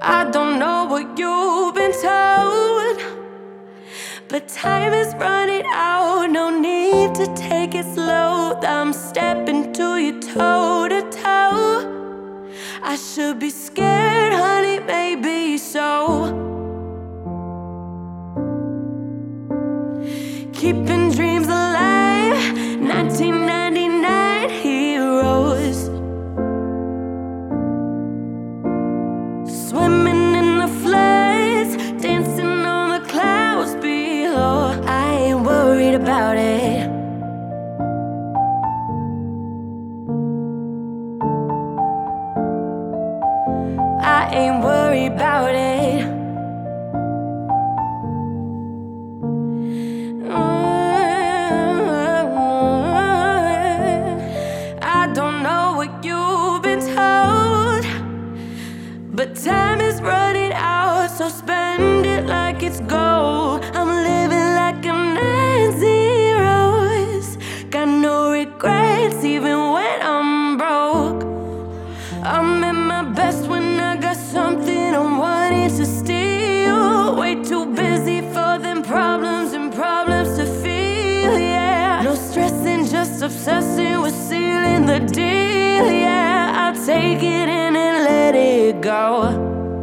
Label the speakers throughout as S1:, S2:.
S1: I don't know what you've been told, but time is running out. No need to take it slow. I'm stepping to you toe to toe. I should be scared, honey, maybe so. Keeping dreams alive, 1999 heroes. Swimming in the floods, dancing on the clouds below. I ain't worried about it. I ain't worried about it. I don't know what you've been told, but time is running out, so spend it like it's gold. I'm living like I'm 9 zeros. Got no regrets even when I'm broke. I'm at my best when I got something I'm wanting to steal. Way too busy for them problems and problems to feel, yeah. No stressing, just obsessing with sealing the deal, yeah. I'll take it in and let it go.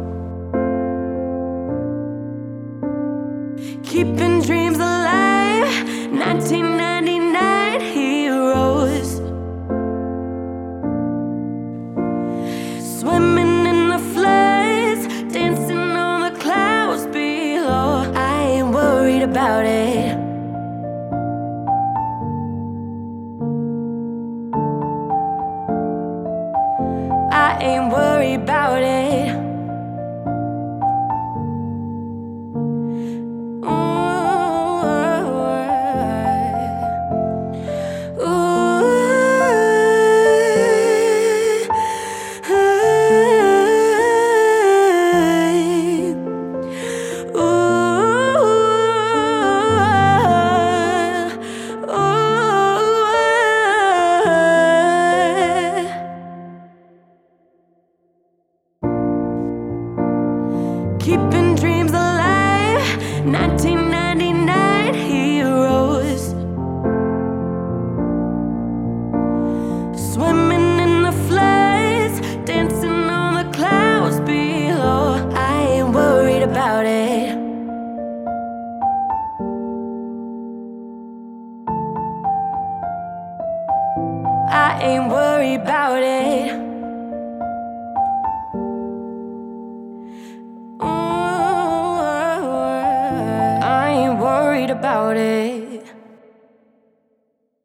S1: Keeping dreams alive, 1999 heroes. Swimming in the floods, dancing on the clouds below. I ain't worried about it. I ain't worried about it. Keeping dreams alive, 1999 heroes. Swimming in the floods, dancing on the clouds below. I ain't worried about it. I ain't worried about it. I ain't worried about it.